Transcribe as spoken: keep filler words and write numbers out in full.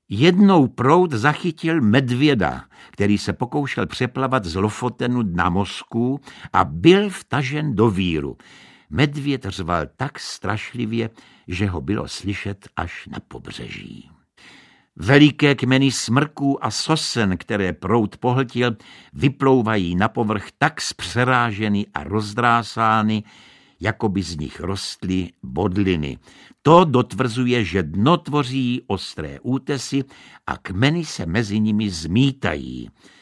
Jednou proud zachytil medvěda, který se pokoušel přeplavat z Lofotenu na Moskvu a byl vtažen do víru. Medvěd řval tak strašlivě, že ho bylo slyšet až na pobřeží. Veliké kmeny smrků a sosen, které proud pohltil, vyplouvají na povrch tak zpřeráženy a rozdrásány, jako by z nich rostly bodliny. To dotvrzuje, že dno tvoří ostré útesy a kmeny se mezi nimi zmítají.